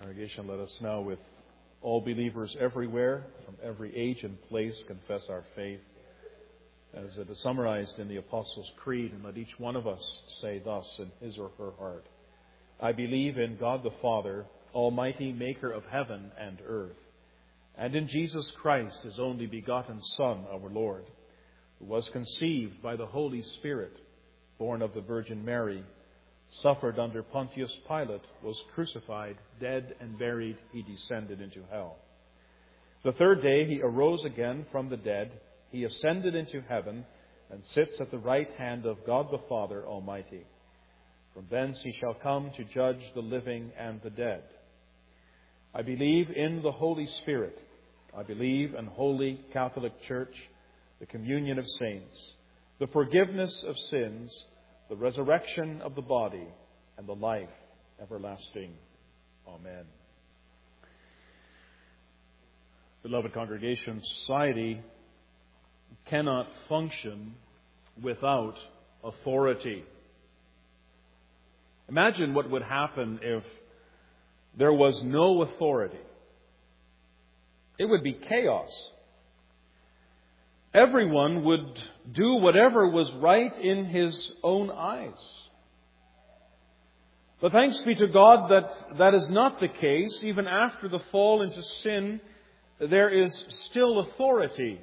Congregation, let us now, with all believers everywhere, from every age and place, confess our faith as it is summarized in the Apostles' Creed, and let each one of us say thus in his or her heart: I believe in God the Father, Almighty, maker of heaven and earth, and in Jesus Christ, his only begotten Son, our Lord, who was conceived by the Holy Spirit, born of the Virgin Mary, suffered under Pontius Pilate, was crucified, dead and buried. He descended into hell. The third day he arose again from the dead. He ascended into heaven and sits at the right hand of God the Father Almighty. From thence he shall come to judge the living and the dead. I believe in the Holy Spirit. I believe in Holy Catholic Church, the communion of saints, the forgiveness of sins, the resurrection of the body, and the life everlasting. Amen. Beloved congregation, society cannot function without authority. Imagine what would happen if there was no authority. It would be chaos. Everyone would do whatever was right in his own eyes. But thanks be to God that is not the case. Even after the fall into sin, there is still authority.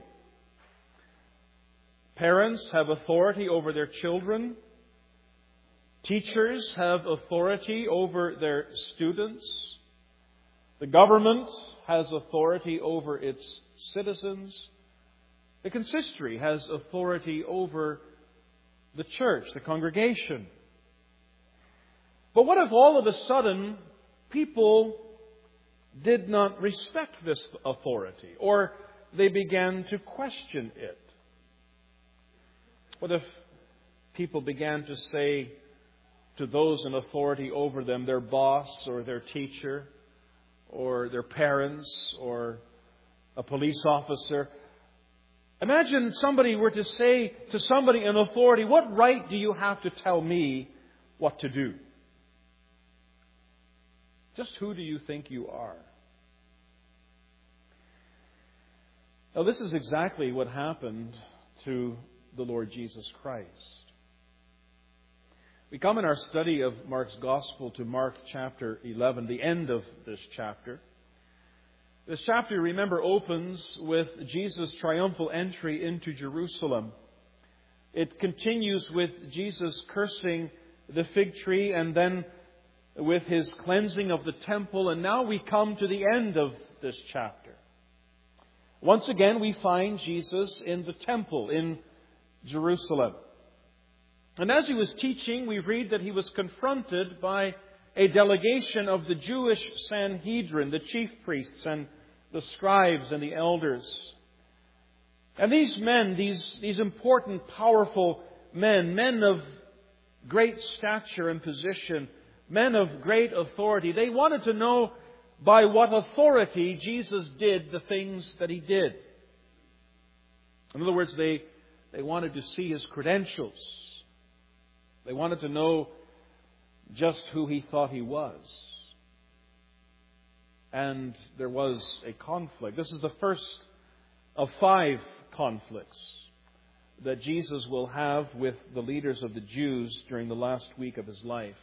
Parents have authority over their children. Teachers have authority over their students. The government has authority over its citizens. The consistory has authority over the church, the congregation. But what if all of a sudden people did not respect this authority, or they began to question it? What if people began to say to those in authority over them, their boss or their teacher or their parents or a police officer? Imagine somebody were to say to somebody in authority, what right do you have to tell me what to do? Just who do you think you are? Now, this is exactly what happened to the Lord Jesus Christ. We come in our study of Mark's Gospel to Mark chapter 11, the end of this chapter. This chapter, remember, opens with Jesus' triumphal entry into Jerusalem. It continues with Jesus cursing the fig tree and then with his cleansing of the temple. And now we come to the end of this chapter. Once again, we find Jesus in the temple in Jerusalem. And as he was teaching, we read that he was confronted by a delegation of the Jewish Sanhedrin, the chief priests and the scribes and the elders. And these men, these important, powerful men of great stature and position, men of great authority, they wanted to know by what authority Jesus did the things that he did. In other words, they wanted to see his credentials. They wanted to know just who he thought he was. And there was a conflict. This is the first of 5 conflicts that Jesus will have with the leaders of the Jews during the last week of his life.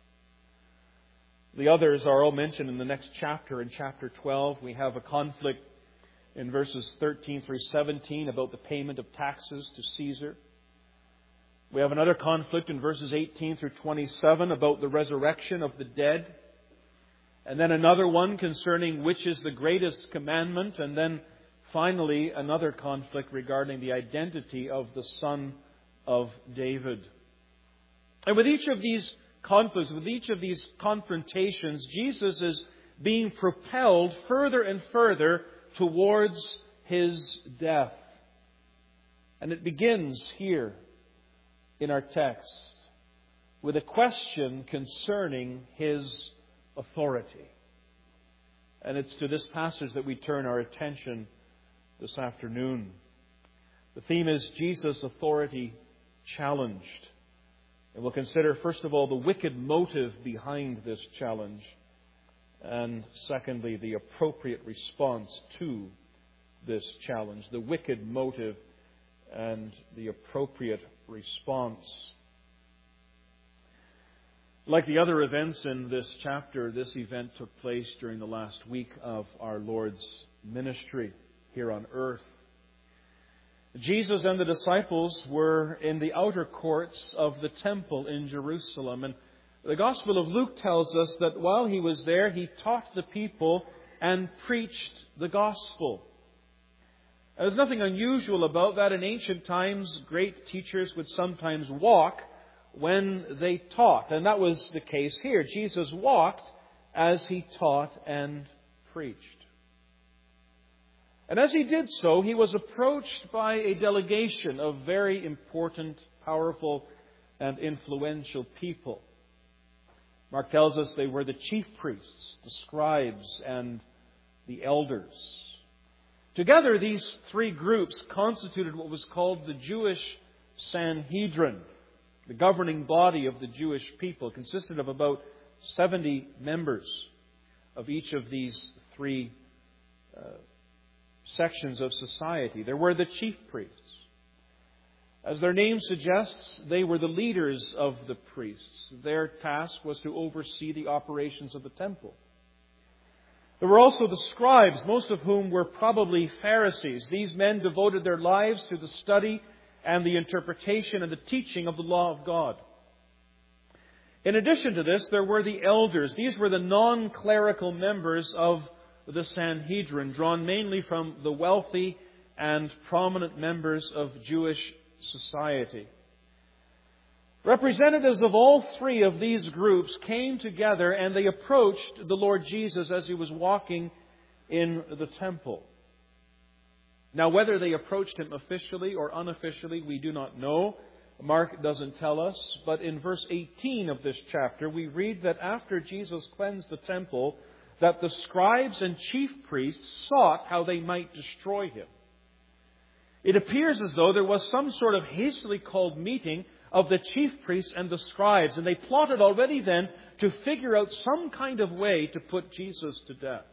The others are all mentioned in the next chapter. In chapter 12, we have a conflict in verses 13 through 17 about the payment of taxes to Caesar. We have another conflict in verses 18 through 27 about the resurrection of the dead. And then another one concerning which is the greatest commandment. And then finally another conflict regarding the identity of the Son of David. And with each of these conflicts, with each of these confrontations, Jesus is being propelled further and further towards his death. And it begins here in our text with a question concerning his authority. And it's to this passage that we turn our attention this afternoon. The theme is Jesus' authority challenged. And we'll consider, first of all, the wicked motive behind this challenge. and secondly, the appropriate response to this challenge, the wicked motive and the appropriate response. Like the other events in this chapter, this event took place during the last week of our Lord's ministry here on earth. Jesus and the disciples were in the outer courts of the temple in Jerusalem. And the Gospel of Luke tells us that while he was there, he taught the people and preached the gospel. There's nothing unusual about that. In ancient times, great teachers would sometimes walk when they taught. And that was the case here. Jesus walked as he taught and preached. And as he did so, he was approached by a delegation of very important, powerful, and influential people. Mark tells us they were the chief priests, the scribes, and the elders. Together, these three groups constituted what was called the Jewish Sanhedrin, the governing body of the Jewish people. It consisted of about 70 members of each of these three sections of society. There were the chief priests. As their name suggests, they were the leaders of the priests. Their task was to oversee the operations of the temple. There were also the scribes, most of whom were probably Pharisees. These men devoted their lives to the study and the interpretation and the teaching of the law of God. In addition to this, there were the elders. These were the non-clerical members of the Sanhedrin, drawn mainly from the wealthy and prominent members of Jewish society. Representatives of all three of these groups came together and they approached the Lord Jesus as he was walking in the temple. Now, whether they approached him officially or unofficially, we do not know. Mark doesn't tell us. But in verse 18 of this chapter, we read that after Jesus cleansed the temple, that the scribes and chief priests sought how they might destroy him. It appears as though there was some sort of hastily called meeting of the chief priests and the scribes, and they plotted already then to figure out some kind of way to put Jesus to death.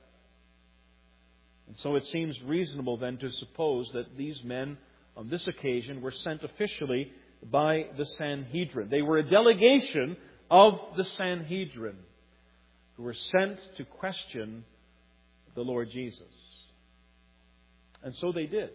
And so it seems reasonable then to suppose that these men on this occasion were sent officially by the Sanhedrin. They were a delegation of the Sanhedrin who were sent to question the Lord Jesus. And so they did.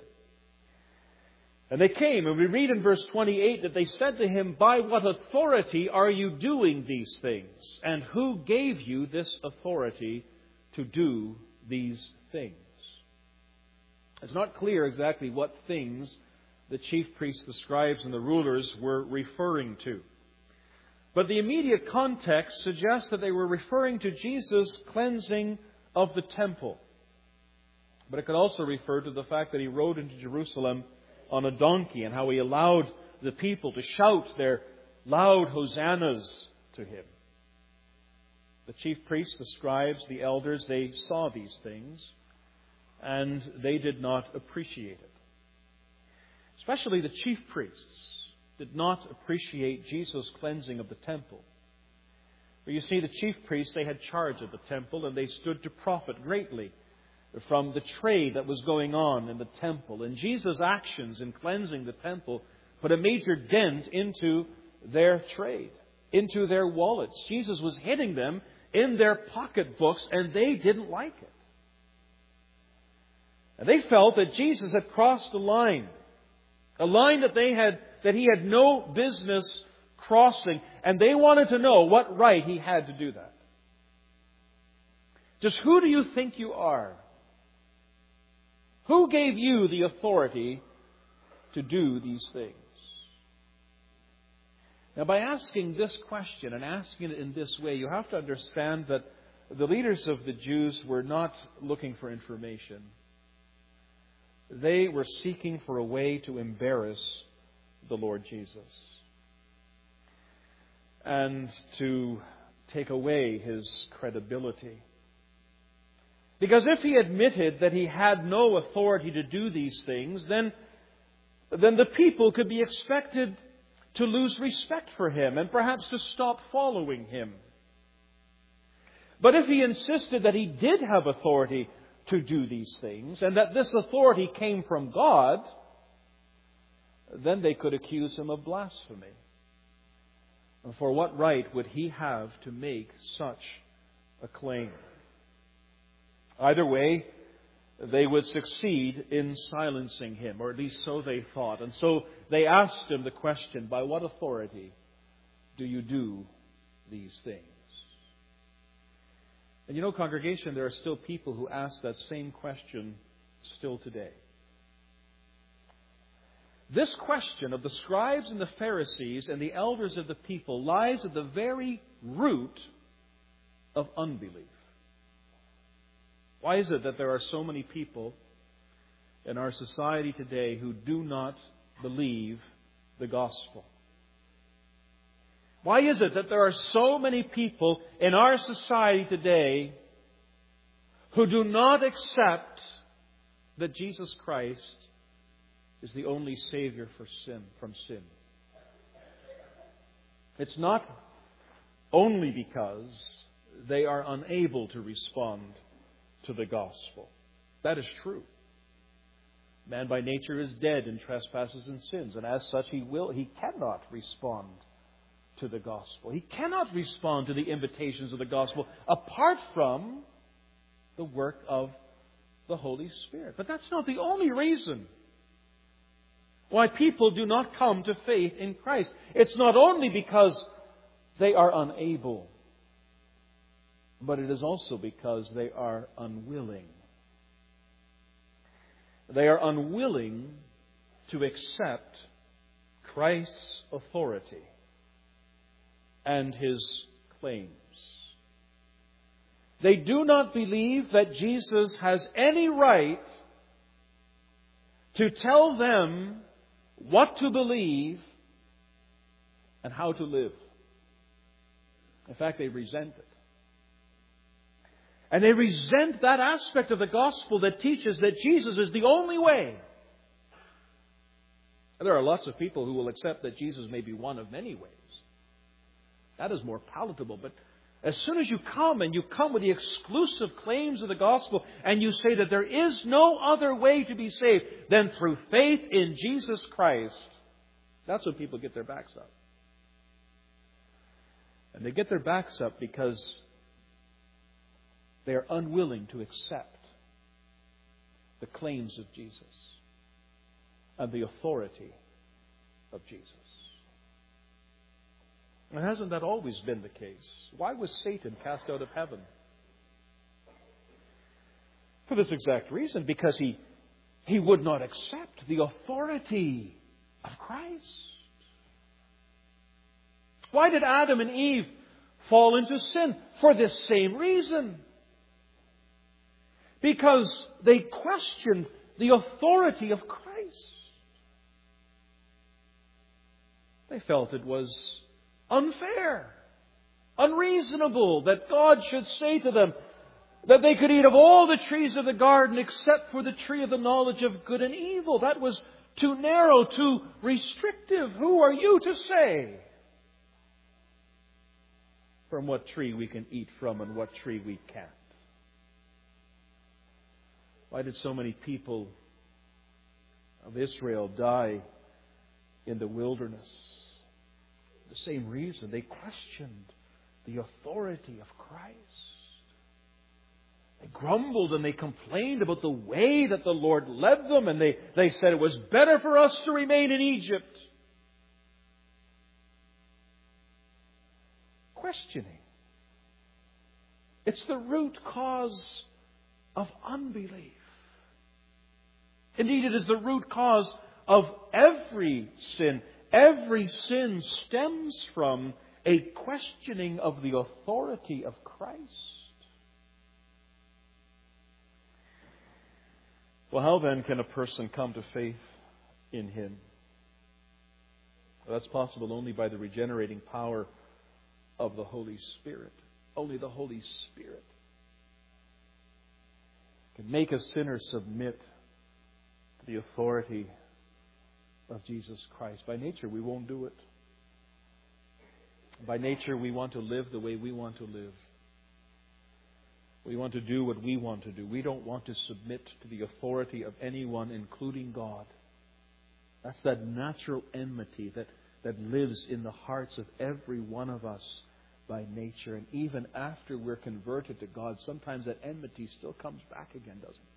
And they came, and we read in verse 28 that they said to him, "By what authority are you doing these things? And who gave you this authority to do these things?" It's not clear exactly what things the chief priests, the scribes, and the rulers were referring to. But the immediate context suggests that they were referring to Jesus' cleansing of the temple. But it could also refer to the fact that he rode into Jerusalem on a donkey and how he allowed the people to shout their loud hosannas to him. The chief priests, the scribes, the elders, they saw these things and they did not appreciate it. Especially the chief priests did not appreciate Jesus' cleansing of the temple. For you see, the chief priests, they had charge of the temple and they stood to profit greatly from the trade that was going on in the temple. And Jesus' actions in cleansing the temple put a major dent into their trade, into their wallets. Jesus was hitting them in their pocketbooks and they didn't like it. And they felt that Jesus had crossed a line that he had no business crossing, and they wanted to know what right he had to do that. Just who do you think you are? Who gave you the authority to do these things? Now, by asking this question and asking it in this way, you have to understand that the leaders of the Jews were not looking for information. They were seeking for a way to embarrass the Lord Jesus and to take away his credibility. Because if he admitted that he had no authority to do these things, then the people could be expected to lose respect for him and perhaps to stop following him. But if he insisted that he did have authority to do these things, and that this authority came from God, then they could accuse him of blasphemy. And for what right would he have to make such a claim? Either way, they would succeed in silencing him, or at least so they thought. And so they asked him the question, by what authority do you do these things? And you know, congregation, there are still people who ask that same question still today. This question of the scribes and the Pharisees and the elders of the people lies at the very root of unbelief. Why is it that there are so many people in our society today who do not believe the gospel? Why is it that there are so many people in our society today who do not accept that Jesus Christ is the only Savior from sin? It's not only because they are unable to respond to the gospel. That is true. Man by nature is dead in trespasses and sins, and as such he cannot respond to the gospel. He cannot respond to the invitations of the gospel apart from the work of the Holy Spirit. But that's not the only reason why people do not come to faith in Christ. It's not only because they are unable, but it is also because they are unwilling. They are unwilling to accept Christ's authority and His claims. They do not believe that Jesus has any right to tell them what to believe and how to live. In fact, they resent it. And they resent that aspect of the gospel that teaches that Jesus is the only way. And there are lots of people who will accept that Jesus may be one of many ways. That is more palatable. But as soon as you come with the exclusive claims of the gospel, and you say that there is no other way to be saved than through faith in Jesus Christ, that's when people get their backs up. And they get their backs up because they are unwilling to accept the claims of Jesus and the authority of Jesus. And hasn't that always been the case? Why was Satan cast out of heaven? For this exact reason, because he would not accept the authority of Christ. Why did Adam and Eve fall into sin? For this same reason. Because they questioned the authority of Christ. They felt it was unfair, unreasonable that God should say to them that they could eat of all the trees of the garden except for the tree of the knowledge of good and evil. That was too narrow, too restrictive. Who are you to say from what tree we can eat from and what tree we can't? Why did so many people of Israel die in the wilderness? The same reason. They questioned the authority of Christ. They grumbled and they complained about the way that the Lord led them, and they said it was better for us to remain in Egypt. Questioning. It's the root cause of unbelief. Indeed, it is the root cause of every sin. Every sin stems from a questioning of the authority of Christ. Well, how then can a person come to faith in Him? Well, that's possible only by the regenerating power of the Holy Spirit. Only the Holy Spirit can make a sinner submit to the authority of Jesus Christ. By nature, we won't do it. By nature, we want to live the way we want to live. We want to do what we want to do. We don't want to submit to the authority of anyone, including God. That's that natural enmity that lives in the hearts of every one of us by nature. And even after we're converted to God, sometimes that enmity still comes back again, doesn't it?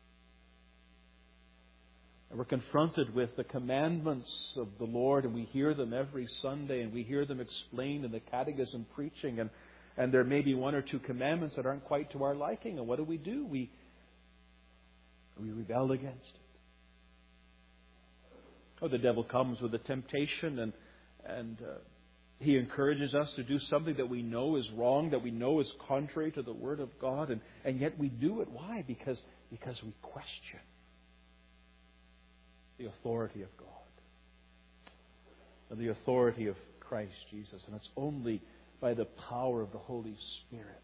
And we're confronted with the commandments of the Lord, and we hear them every Sunday, and we hear them explained in the catechism preaching, and there may be one or two commandments that aren't quite to our liking. And what do? We rebel against it. Oh, the devil comes with a temptation, and he encourages us to do something that we know is wrong, that we know is contrary to the Word of God, and yet we do it. Why? Because we question the authority of God and the authority of Christ Jesus. And it's only by the power of the Holy Spirit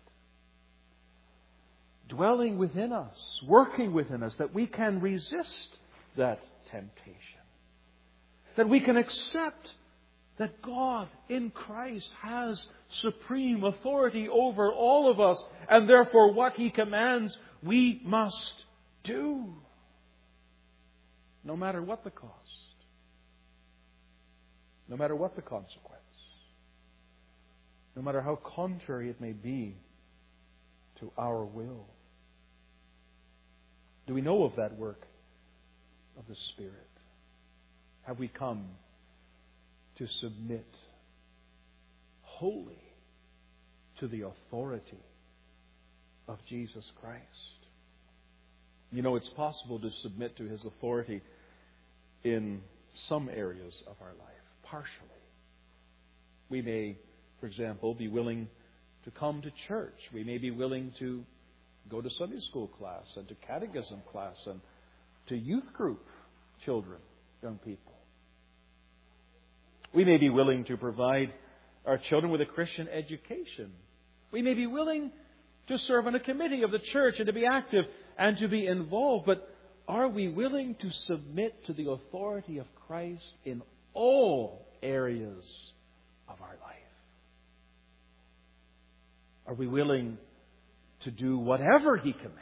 dwelling within us, working within us, that we can resist that temptation. That we can accept that God in Christ has supreme authority over all of us, and therefore what He commands we must do, no matter what the cost, no matter what the consequence, no matter how contrary it may be to our will. Do we know of that work of the Spirit? Have we come to submit wholly to the authority of Jesus Christ? You know, it's possible to submit to His authority in some areas of our life, partially. We may, for example, be willing to come to church. We may be willing to go to Sunday school class and to catechism class and to youth group children, young people. We may be willing to provide our children with a Christian education. We may be willing to serve on a committee of the church and to be active and to be involved. But are we willing to submit to the authority of Christ in all areas of our life? Are we willing to do whatever He commands,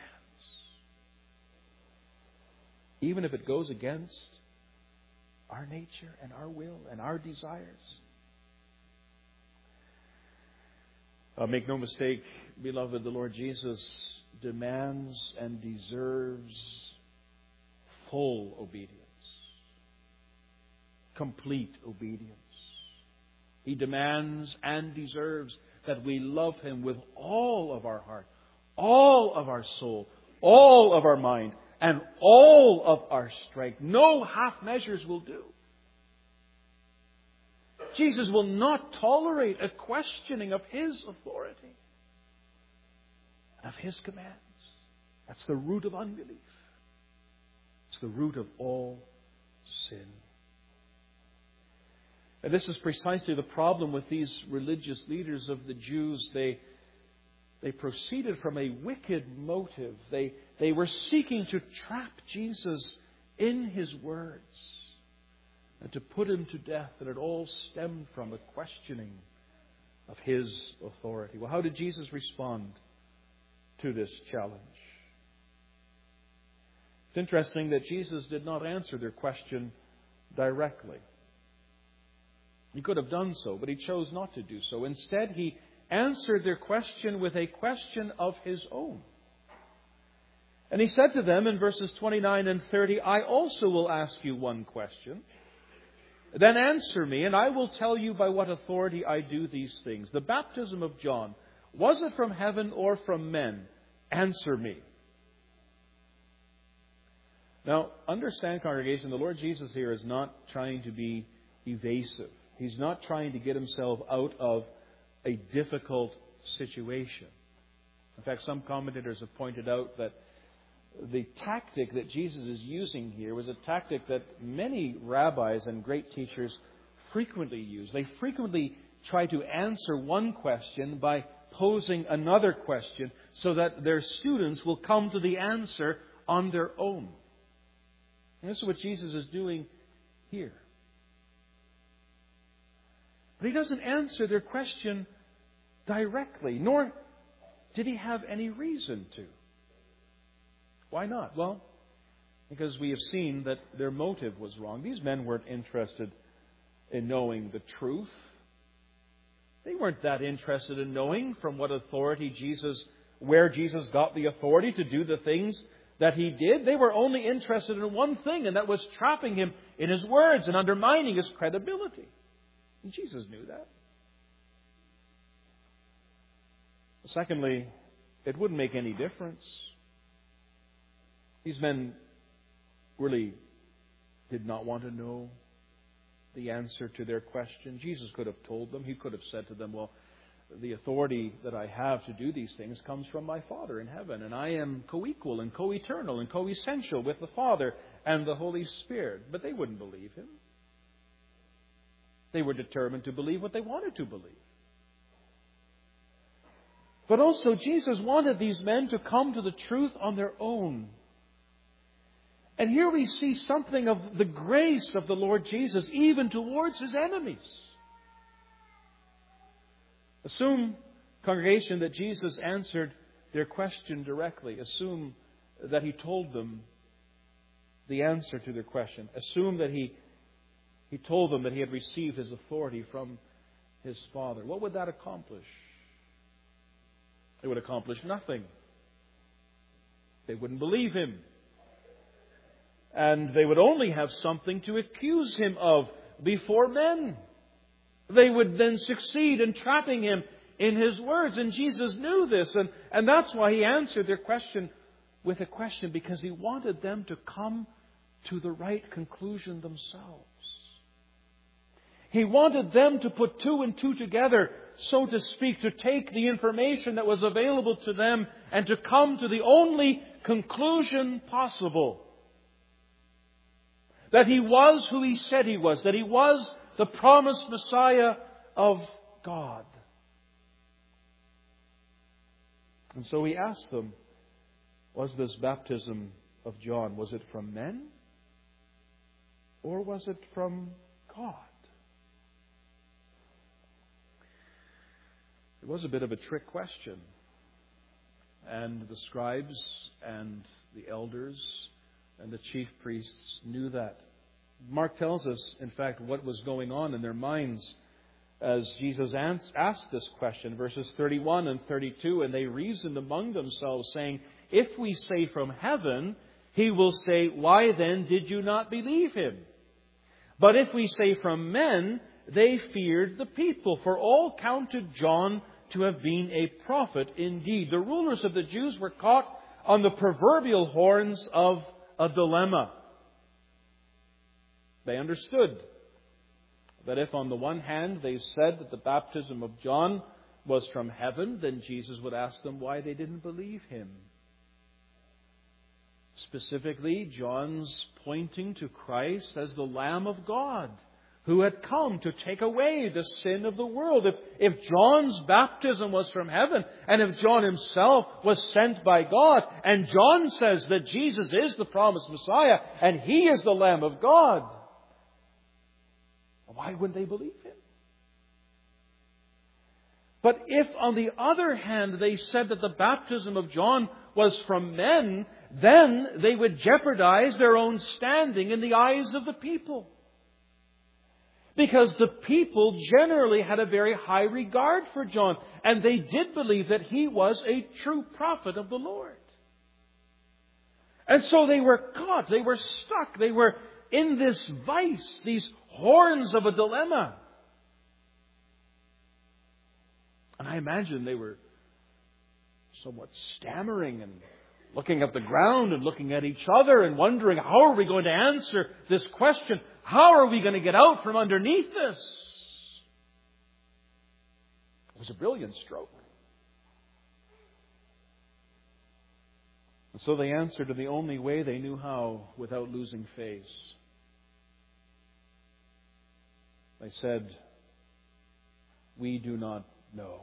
even if it goes against our nature and our will and our desires? Make no mistake, beloved, the Lord Jesus demands and deserves full obedience, complete obedience. He demands and deserves that we love Him with all of our heart, all of our soul, all of our mind, and all of our strength. No half measures will do. Jesus will not tolerate a questioning of His authority, of His commands. That's the root of unbelief. It's the root of all sin. And this is precisely the problem with these religious leaders of the Jews. They proceeded from a wicked motive. They were seeking to trap Jesus in His words and to put Him to death. And it all stemmed from a questioning of His authority. Well, how did Jesus respond to this challenge? It's interesting that Jesus did not answer their question directly. He could have done so, but He chose not to do so. Instead, He answered their question with a question of His own. And He said to them in verses 29 and 30, I also will ask you one question. Then answer me, and I will tell you by what authority I do these things. The baptism of John, was it from heaven or from men? Answer me. Now, understand, congregation, the Lord Jesus here is not trying to be evasive. He's not trying to get Himself out of a difficult situation. In fact, some commentators have pointed out that the tactic that Jesus is using here was a tactic that many rabbis and great teachers frequently use. They frequently try to answer one question by posing another question so that their students will come to the answer on their own. And this is what Jesus is doing here. But He doesn't answer their question directly, nor Did he have any reason to? Why not? Well, because we have seen that their motive was wrong. These men weren't interested in knowing the truth. They weren't that interested in knowing from what authority where Jesus got the authority to do the things that he did. They were only interested in one thing, and that was trapping him in his words and undermining his credibility. And Jesus knew that. Secondly, it wouldn't make any difference. These men really did not want to know the answer to their question. Jesus could have told them. He could have said to them, well, the authority that I have to do these things comes from my Father in heaven, and I am co-equal and co-eternal and co-essential with the Father and the Holy Spirit. But they wouldn't believe him. They were determined to believe what they wanted to believe. But also, Jesus wanted these men to come to the truth on their own. And here we see something of the grace of the Lord Jesus, even towards his enemies. Assume, congregation, that Jesus answered their question directly. Assume that he told them the answer to their question. Assume that he told them that he had received his authority from his Father. What would that accomplish? It would accomplish nothing. They wouldn't believe him. And they would only have something to accuse him of before men. They would then succeed in trapping him in his words. And Jesus knew this. And that's why he answered their question with a question, because he wanted them to come to the right conclusion themselves. He wanted them to put two and two together, so to speak, to take the information that was available to them and to come to the only conclusion possible. That he was who he said he was. That he was the promised Messiah of God. And so he asked them, was this baptism of John, was it from men? Or was it from God? It was a bit of a trick question. And the scribes and the elders and the chief priests knew that. Mark tells us, in fact, what was going on in their minds as Jesus asked this question. Verses 31 and 32, and they reasoned among themselves, saying, if we say from heaven, he will say, why then did you not believe him? But if we say from men, they feared the people, for all counted John to have been a prophet indeed. The rulers of the Jews were caught on the proverbial horns of a dilemma. They understood that if on the one hand they said that the baptism of John was from heaven, then Jesus would ask them why they didn't believe him. Specifically, John's pointing to Christ as the Lamb of God who had come to take away the sin of the world. If John's baptism was from heaven, and if John himself was sent by God, and John says that Jesus is the promised Messiah, and he is the Lamb of God, why wouldn't they believe him? But if, on the other hand, they said that the baptism of John was from men, then they would jeopardize their own standing in the eyes of the people. Because the people generally had a very high regard for John, and they did believe that he was a true prophet of the Lord. And so they were caught, they were stuck, they were in this vice, these horns of a dilemma. And I imagine they were somewhat stammering and looking at the ground and looking at each other and wondering, how are we going to answer this question? How are we going to get out from underneath this? It was a brilliant stroke. And so they answered in the only way they knew how, without losing face. They said, we do not know.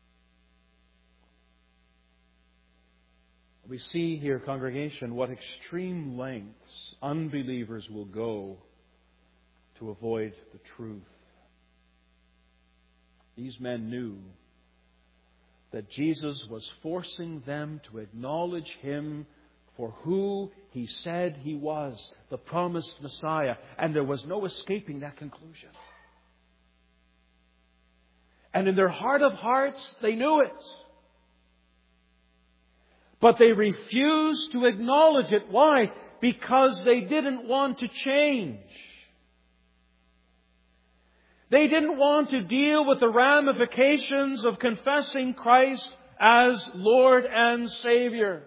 We see here, congregation, what extreme lengths unbelievers will go to avoid the truth. These men knew that Jesus was forcing them to acknowledge Him for who He said He was, the promised Messiah. And there was no escaping that conclusion. And in their heart of hearts, they knew it. But they refused to acknowledge it. Why? Because they didn't want to change. They didn't want to deal with the ramifications of confessing Christ as Lord and Savior.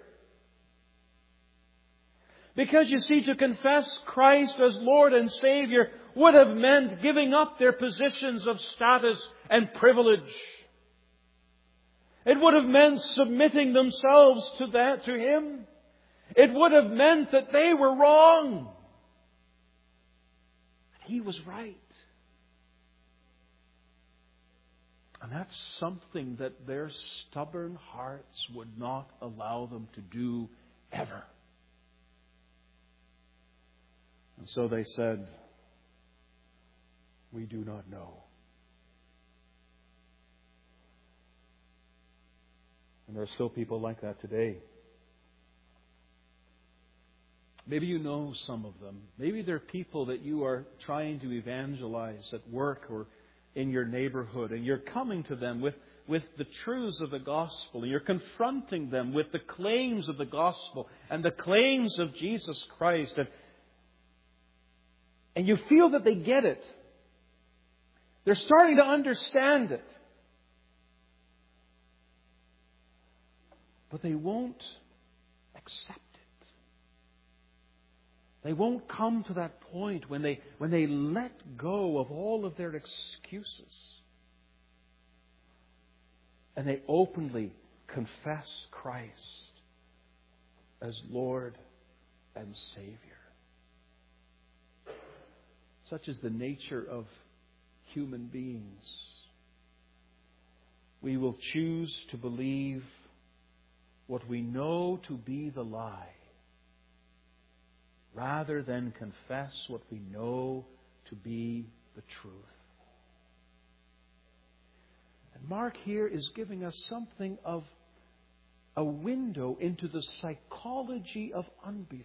Because you see, to confess Christ as Lord and Savior would have meant giving up their positions of status and privilege. It would have meant submitting themselves to Him. It would have meant that they were wrong. And He was right. And that's something that their stubborn hearts would not allow them to do ever. And so they said, "We do not know." And there are still people like that today. Maybe you know some of them. Maybe they're people that you are trying to evangelize at work or in your neighborhood, and you're coming to them with the truths of the gospel, and you're confronting them with the claims of the gospel and the claims of Jesus Christ, and you feel that they get it. They're starting to understand it. But they won't accept it. They won't come to that point when they let go of all of their excuses and they openly confess Christ as Lord and Savior. Such is the nature of human beings. We will choose to believe what we know to be the lie, rather than confess what we know to be the truth. And Mark here is giving us something of a window into the psychology of unbelief.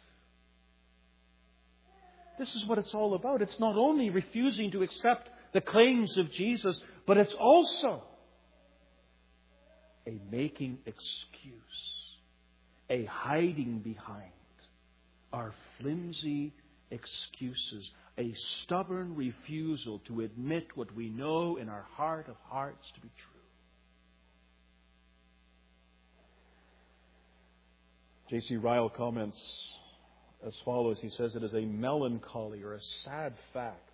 This is what it's all about. It's not only refusing to accept the claims of Jesus, but it's also a making excuse, a hiding behind our flimsy excuses, a stubborn refusal to admit what we know in our heart of hearts to be true. J.C. Ryle comments as follows. He says, "It is a melancholy or a sad fact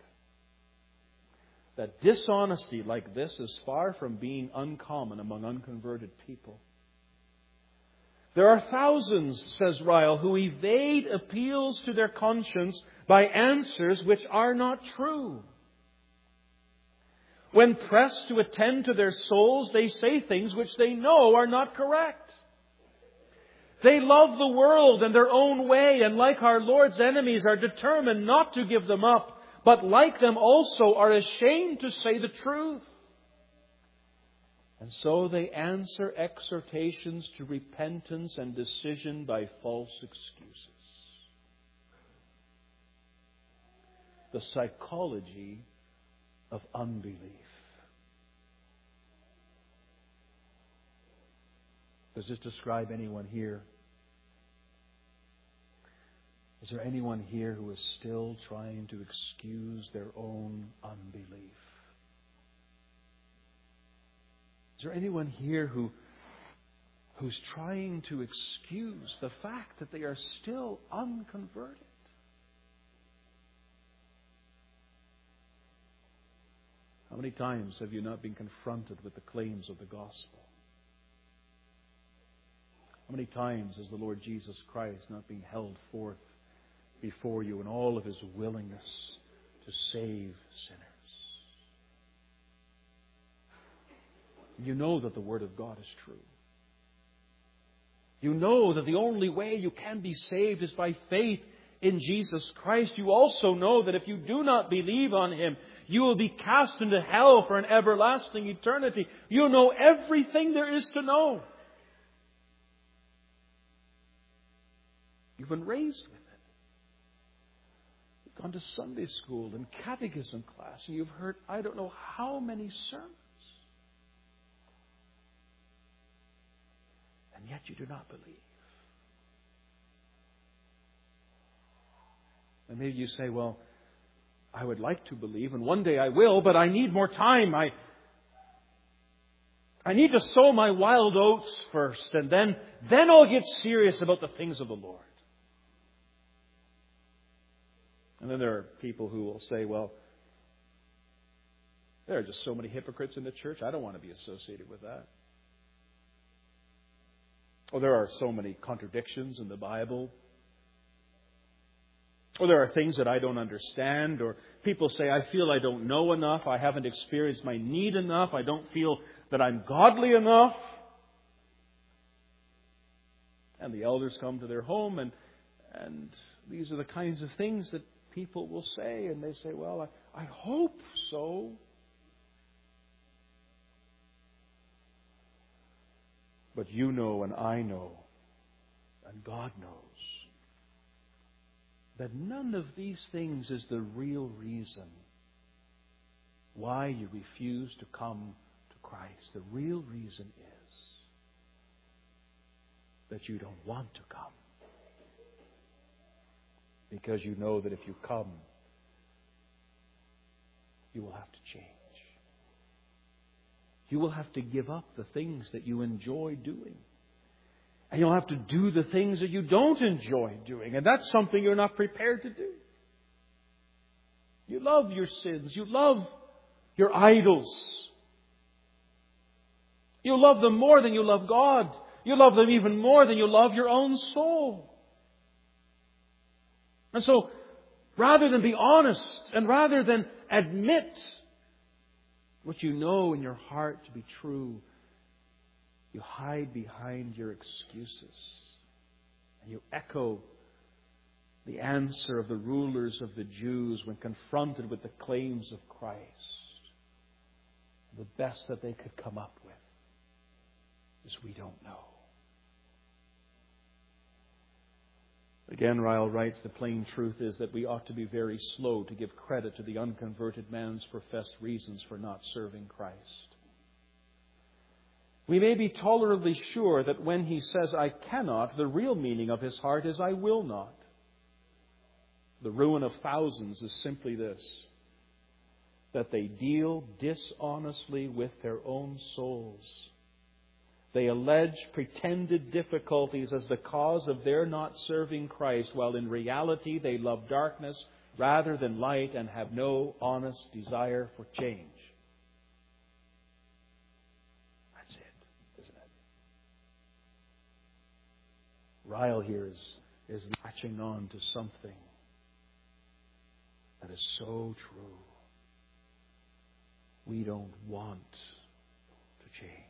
that dishonesty like this is far from being uncommon among unconverted people. There are thousands," says Ryle, "who evade appeals to their conscience by answers which are not true. When pressed to attend to their souls, they say things which they know are not correct. They love the world and their own way, and like our Lord's enemies are determined not to give them up, but like them also are ashamed to say the truth. And so they answer exhortations to repentance and decision by false excuses." The psychology of unbelief. Does this describe anyone here? Is there anyone here who is still trying to excuse their own unbelief? Is there anyone here who's trying to excuse the fact that they are still unconverted? How many times have you not been confronted with the claims of the gospel? How many times has the Lord Jesus Christ not been held forth before you in all of His willingness to save sinners? You know that the Word of God is true. You know that the only way you can be saved is by faith in Jesus Christ. You also know that if you do not believe on Him, You will be cast into hell for an everlasting eternity. You'll know everything there is to know. You've been raised with it. You've gone to Sunday school and catechism class, and you've heard I don't know how many sermons. And yet you do not believe. And maybe you say, well, I would like to believe, and one day I will, but I need more time. I need to sow my wild oats first, and then I'll get serious about the things of the Lord. And then there are people who will say, well, there are just so many hypocrites in the church. I don't want to be associated with that. Oh, there are so many contradictions in the Bible. Or there are things that I don't understand. Or people say, I feel I don't know enough. I haven't experienced my need enough. I don't feel that I'm godly enough. And the elders come to their home, and these are the kinds of things that people will say. And they say, well, I hope so. But you know and I know, and God knows, that none of these things is the real reason why you refuse to come to Christ. The real reason is that you don't want to come. Because you know that if you come, you will have to change. You will have to give up the things that you enjoy doing. And you'll have to do the things that you don't enjoy doing. And that's something you're not prepared to do. You love your sins. You love your idols. You love them more than you love God. You love them even more than you love your own soul. And so, rather than be honest and rather than admit what you know in your heart to be true, you hide behind your excuses. And you echo the answer of the rulers of the Jews when confronted with the claims of Christ. The best that they could come up with is, we don't know. Again, Ryle writes, the plain truth is that we ought to be very slow to give credit to the unconverted man's professed reasons for not serving Christ. We may be tolerably sure that when he says, I cannot, the real meaning of his heart is, I will not. The ruin of thousands is simply this, that they deal dishonestly with their own souls. They allege pretended difficulties as the cause of their not serving Christ, while in reality they love darkness rather than light and have no honest desire for change. That's it, isn't it? Ryle here is latching on to something that is so true. We don't want to change.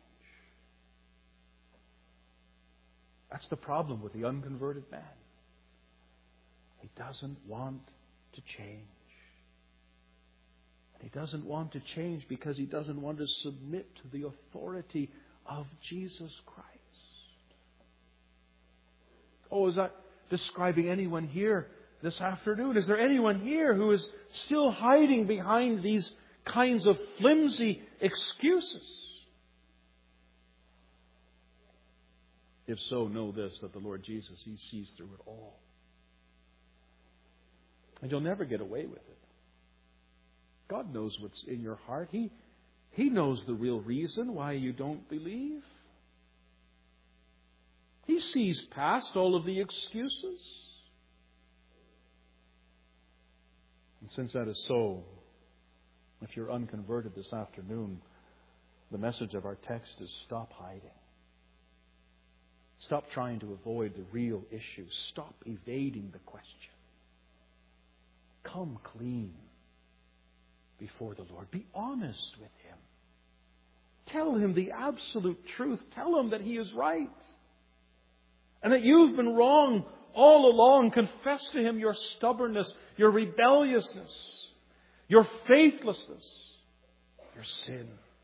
That's the problem with the unconverted man. He doesn't want to change. And he doesn't want to change because he doesn't want to submit to the authority of Jesus Christ. Oh, is that describing anyone here this afternoon? Is there anyone here who is still hiding behind these kinds of flimsy excuses? If so, know this, that the Lord Jesus, He sees through it all. And you'll never get away with it. God knows what's in your heart. He knows the real reason why you don't believe. He sees past all of the excuses. And since that is so, if you're unconverted this afternoon, the message of our text is stop hiding. Stop trying to avoid the real issue. Stop evading the question. Come clean before the Lord. Be honest with Him. Tell Him the absolute truth. Tell Him that He is right. And that you've been wrong all along. Confess to Him your stubbornness, your rebelliousness. your faithlessness, your sin.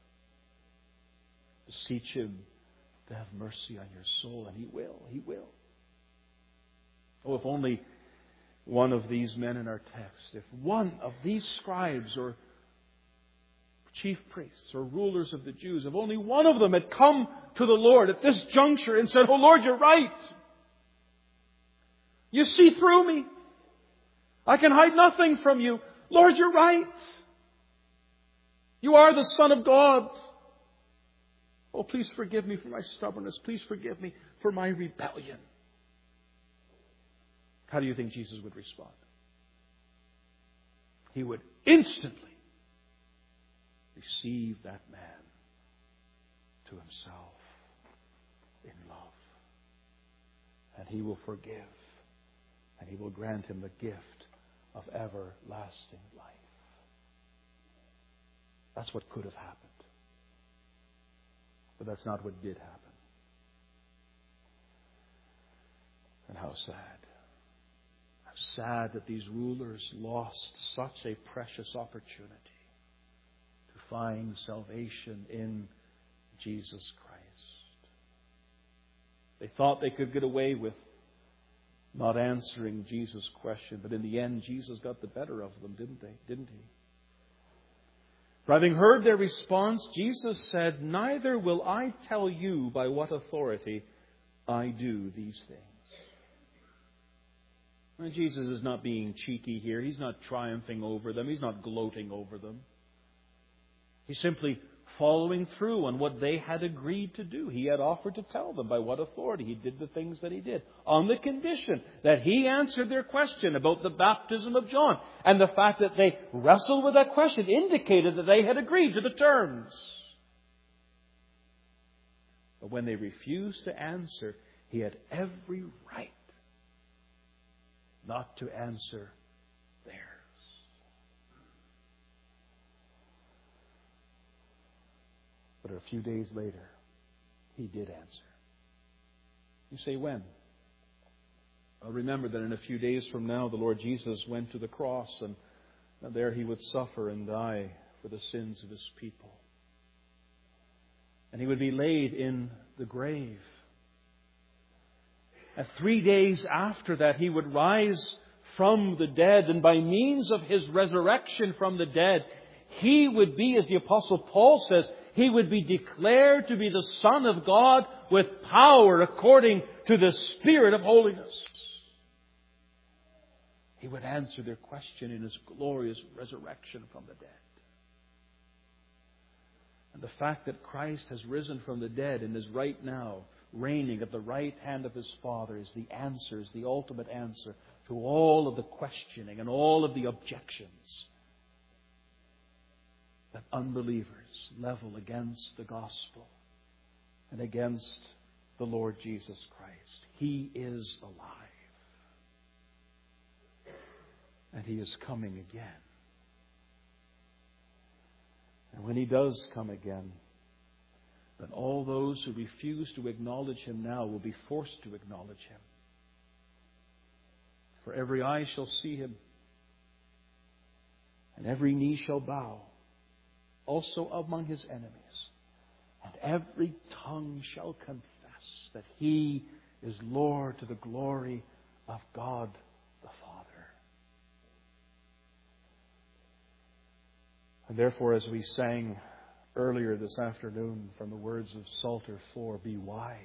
Beseech Him to have mercy on your soul, and He will. He will. Oh, if only one of these men in our text, if one of these scribes or chief priests or rulers of the Jews, if only one of them had come to the Lord at this juncture and said, "Oh Lord, you're right. You see through me. I can hide nothing from you. Lord, you're right. You are the Son of God. Oh, please forgive me for my stubbornness. Please forgive me for my rebellion." How do you think Jesus would respond? He would instantly receive that man to Himself in love. And He will forgive. And He will grant him the gift of everlasting life. That's what could have happened. But that's not what did happen. And how sad. How sad that these rulers lost such a precious opportunity to find salvation in Jesus Christ. They thought they could get away with not answering Jesus' question, but in the end, Jesus got the better of them, didn't He? For having heard their response, Jesus said, "Neither will I tell you by what authority I do these things." And Jesus is not being cheeky here. He's not triumphing over them. He's not gloating over them. He's simply following through on what they had agreed to do. He had offered to tell them by what authority He did the things that He did, on the condition that He answered their question about the baptism of John. And the fact that they wrestled with that question indicated that they had agreed to the terms. But when they refused to answer, He had every right not to answer theirs. But a few days later, He did answer. You say, when? Well, remember that in a few days from now, the Lord Jesus went to the cross, and there He would suffer and die for the sins of His people. And He would be laid in the grave. And 3 days after that, He would rise from the dead, and by means of His resurrection from the dead, He would be, as the Apostle Paul says, He would be declared to be the Son of God with power according to the Spirit of holiness. He would answer their question in His glorious resurrection from the dead. And the fact that Christ has risen from the dead and is right now reigning at the right hand of His Father is the answer, is the ultimate answer to all of the questioning and all of the objections that unbelievers level against the gospel and against the Lord Jesus Christ. He is alive. And He is coming again. And when He does come again, then all those who refuse to acknowledge Him now will be forced to acknowledge Him. For every eye shall see Him, and every knee shall bow, also among His enemies. And every tongue shall confess that He is Lord to the glory of God the Father. And therefore, as we sang earlier this afternoon from the words of Psalter 4, be wise,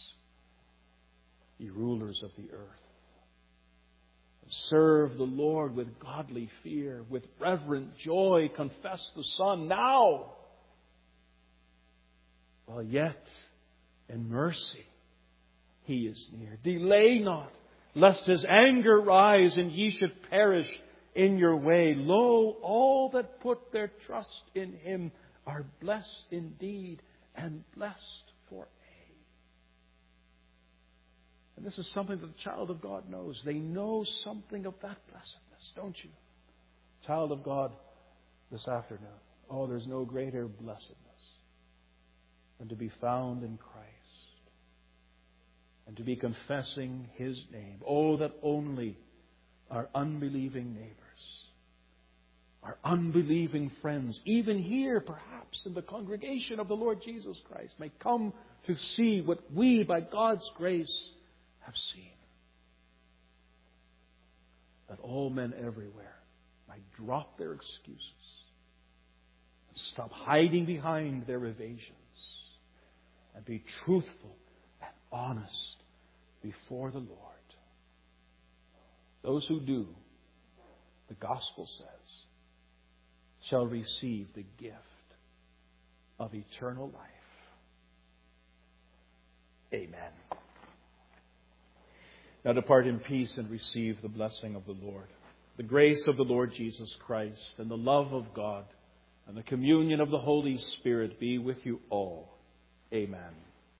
ye rulers of the earth. Serve the Lord with godly fear, with reverent joy, confess the Son now, while yet in mercy He is near. Delay not, lest His anger rise and ye should perish in your way. Lo, all that put their trust in Him are blessed indeed and blessed forever. And this is something that the child of God knows. They know something of that blessedness, don't you? Child of God, this afternoon. Oh, there's no greater blessedness than to be found in Christ and to be confessing His name. Oh, that only our unbelieving neighbors our unbelieving friends, even here perhaps in the congregation of the Lord Jesus Christ, may come to see what we, by God's grace, have seen. That all men everywhere might drop their excuses and stop hiding behind their evasions and be truthful and honest before the Lord. Those who do, the gospel says, shall receive the gift of eternal life. Amen. Now depart in peace and receive the blessing of the Lord. The grace of the Lord Jesus Christ and the love of God and the communion of the Holy Spirit be with you all. Amen.